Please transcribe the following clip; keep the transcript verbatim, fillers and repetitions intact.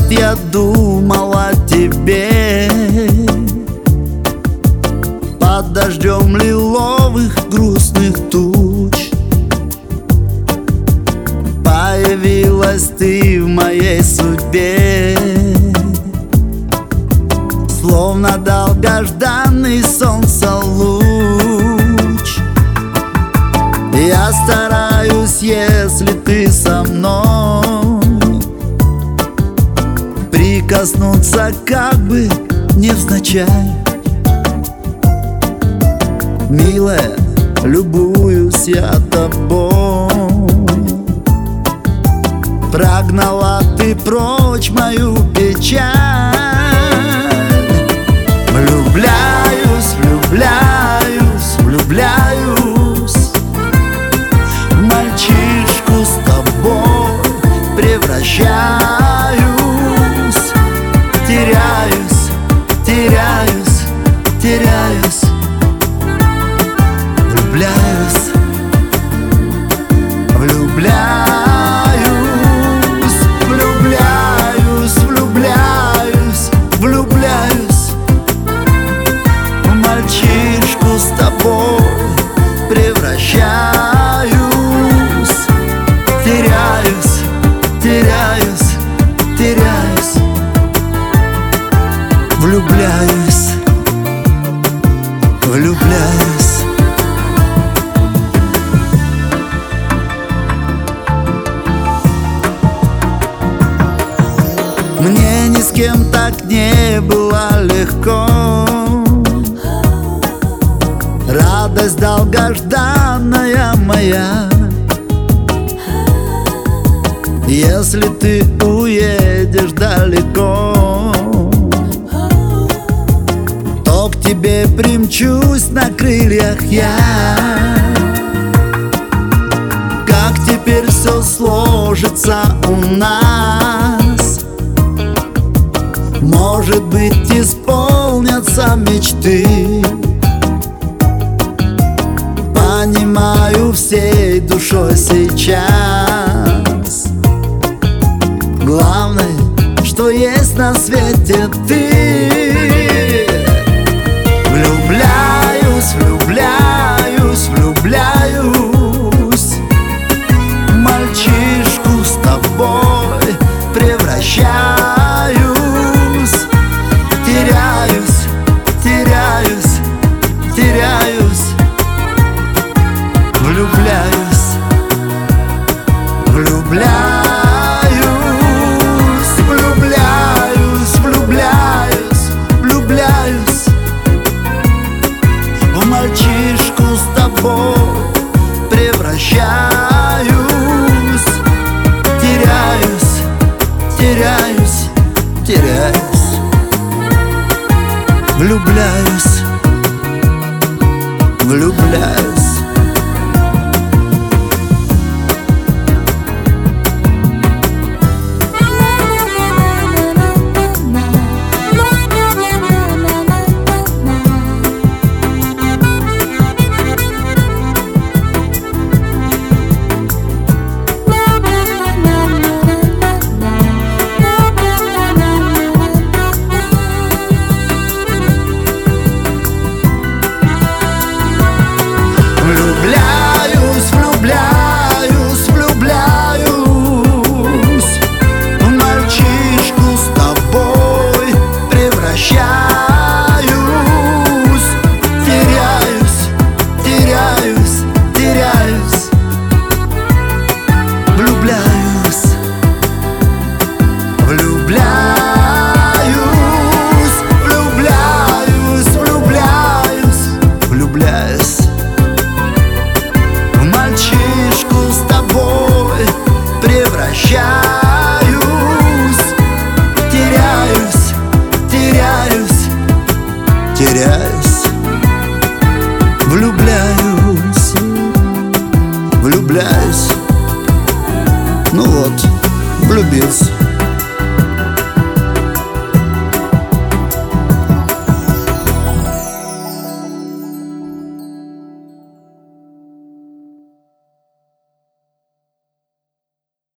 я думал о тебе. Под дождем лиловых грустных туч появилась ты в моей судьбе, словно долгожданный солнца луч. Я стараюсь, если ты со мной, прикоснуться как бы невзначай. Милая, любуюсь я тобой. Прогнала ты прочь мою печаль. Влюбляюсь, влюбляюсь, влюбляюсь в мальчишку с тобой, превращаюсь, теряюсь, теряюсь, теряюсь. Влюбляюсь, влюбляюсь, влюбляюсь, влюбляюсь, влюбляюсь в мальчишку с тобой, превращаюсь, теряюсь, теряюсь, теряюсь. Влюбляюсь, влюбляюсь. Мне ни с кем так не было легко. Радость долгожданная моя. Если ты уедешь далеко, то к тебе примчусь на крыльях я. Как теперь все сложится у нас, может быть, исполнятся мечты. Понимаю всей душой сейчас. Главное, что есть на свете ты. Влюбляюсь, влюбляюсь, влюбляюсь в мальчишку с тобой, превращаюсь, теряюсь, теряюсь, теряюсь. Влюбляюсь, влюбляюсь, влюбляюсь, влюбляюсь, влюбляюсь в мальчишку с тобой, превращаюсь, теряюсь, теряюсь, теряюсь. Влюбляюсь, влюбляюсь.